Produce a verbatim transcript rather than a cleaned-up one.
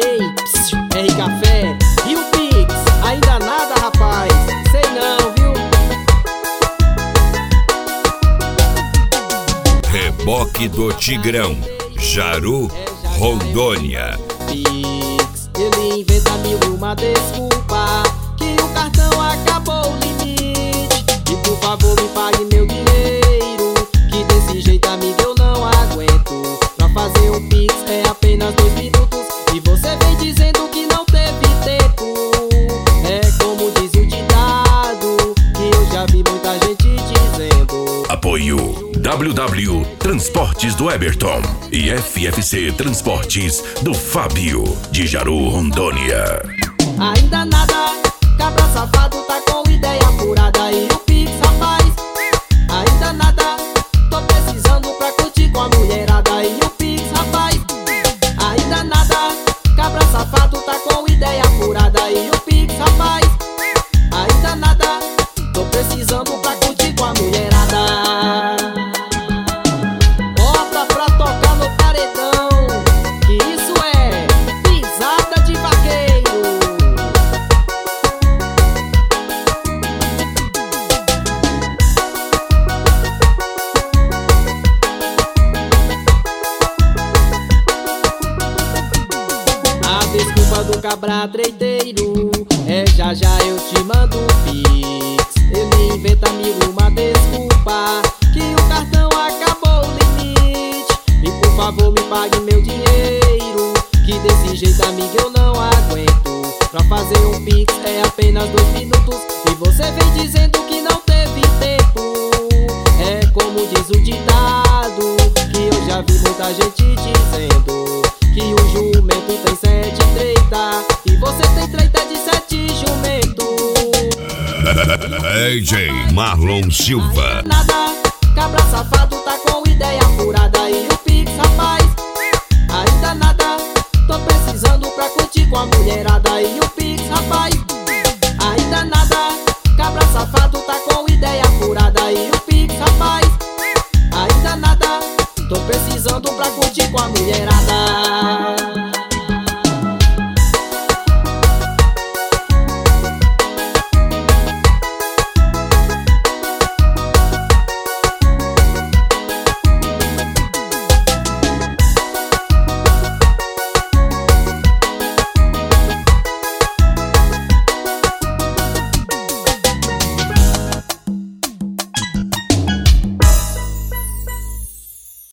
Ei, psiu, R Café e o Pix, ainda nada, rapaz, sei não, viu? Reboque do Tigrão, Jaru, Rondônia. Pix, ele inventa mil e uma desculpa, que o cartão acabou o limite. E por favor me pague meu dinheiro, que desse jeito, amigo, eu não aguento. Pra fazer um Pix é apenas dois minutos, e você vem dizendo que não teve tempo. É como diz o ditado, que eu já vi muita gente dizendo. Apoio W W Transportes do Eberton e F F C Transportes do Fábio, de Jaru, Rondônia. Ainda nada, cabra safado tá com ideia furada, e o Pix, rapaz. Ainda nada, tô precisando pra curtir com a mulherada, e o Pix, rapaz. Ainda nada, cabra safado tá com ideia furada, e o Pix, rapaz. Ainda nada, tô precisando pra curtir com a mulherada. Bota pra tocar no paredão, que isso é pisada de vaqueiro. A desculpa do cabra treiteiro é já já eu te mando um Pix. Ele inventa mil e uma desculpa, que o cartão acabou o limite. E por favor me pague meu dinheiro, que desse jeito, amigo, eu não aguento. Pra fazer um Pix é apenas dois minutos, e você vem dizendo que não teve tempo. É como diz o ditado, que eu já vi muita gente dizendo, que o jumento tem sete treitas, e você tem treita de sete jumentos. D J Marlon Silva. Nada, cabra safado tá com ideia furada, e o Pix, rapaz. Ainda nada, tô precisando pra curtir com a mulherada, e o Pix, rapaz. Ainda nada, cabra safado tá com ideia furada, e o Pix, rapaz. Ainda nada, tô precisando pra curtir com a mulherada.